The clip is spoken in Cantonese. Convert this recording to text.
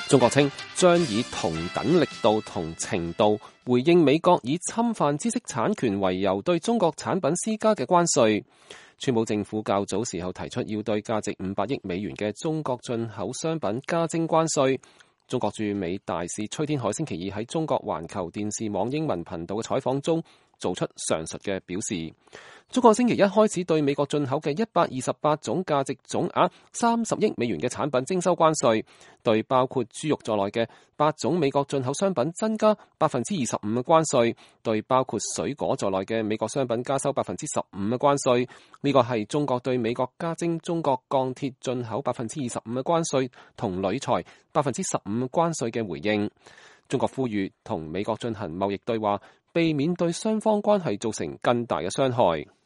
中國稱將以同等力度同程度回應美國以侵犯知識產權為由對中國產品施加嘅關稅。川普政府較早時候提出要對價值500億美元嘅中國進口商品加徵關稅。中國駐美大使崔天凱星期二喺中國環球電視網英文頻道嘅採訪中做出上述嘅表示。中國星期一開始對美國進口嘅128種價值總額30億美元嘅產品徵收關稅，對包括豬肉在內嘅8種美國進口商品增加25%嘅關稅，對包括水果在內嘅美國商品加收15%嘅關稅。呢個係中國對美國加徵中國鋼鐵進口25%嘅關稅同鋁材15%關稅嘅回應。中國呼籲同美國進行貿易對話，避免對雙方關係造成更大嘅傷害。